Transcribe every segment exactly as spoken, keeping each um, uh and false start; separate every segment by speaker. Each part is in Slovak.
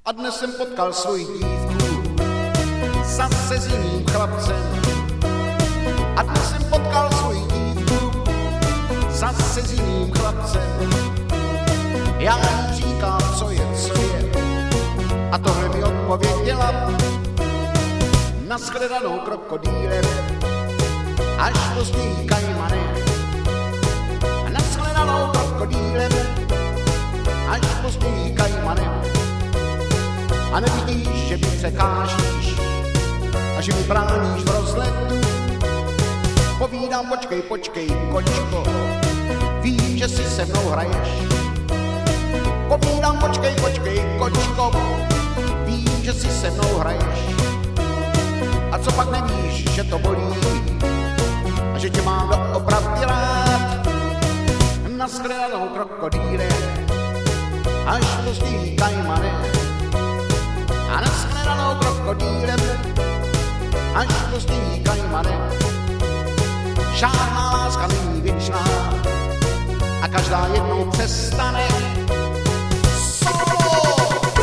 Speaker 1: A dnes jsem potkal svoji dívku zase s jiným chlapcem. A dnes jsem potkal svoji dívku zase s jiným chlapcem. Já jí říkám, co je, co je, a tohle mi odpověděla. Naschledanou krokodýlem, až později kajmanem. Naschledanou krokodýlem, až později kajmanem. A nevidíš, že mi překážíš a že mi bráníš v rozletu. Povídám, počkej, počkej, kočko, vím, že si se mnou hraješ. Povídám, počkej, počkej, kočko, vím, že si se mnou hraješ. A co pak nevíš, že to bolí a že tě mám doopravdy rád. Naschledanou krokodýle, až později kajmane. A naschledanou krokodýlem, až později kajmanem. Žádná láska není věčná a každá jednou přestane. Solo!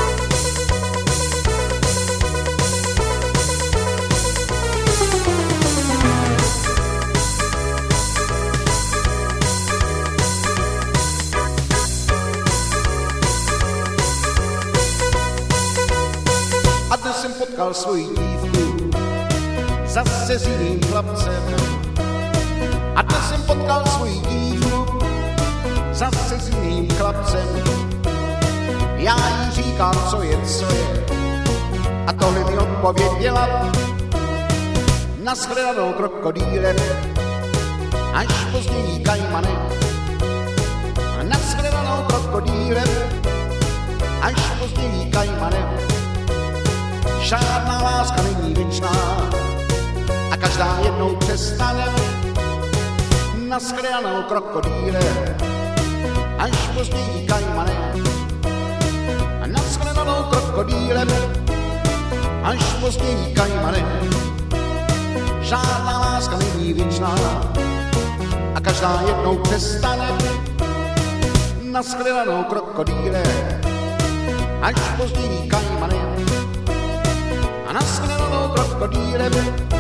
Speaker 1: A dnes jsem potkal svoji dívku zase s jiným chlapcem. A dnes jsem potkal svoji dívku zase s jiným chlapcem. Já jí říkám, co je, co je, a tohle mi odpověděla. Naschledanou krokodýlem, až později kajmanem. A naschledanou krokodýlem, až později kajmanem. Žádná láska není věčná a každá jednou přestane. Naschledanou krokodýle, až později kajmane. A naschledanou krokodýle, až později kajmane. Žádná láska není věčná a každá jednou přestane. Naschledanou krokodýle, až později kajmane. A naschledanou krokodýlem,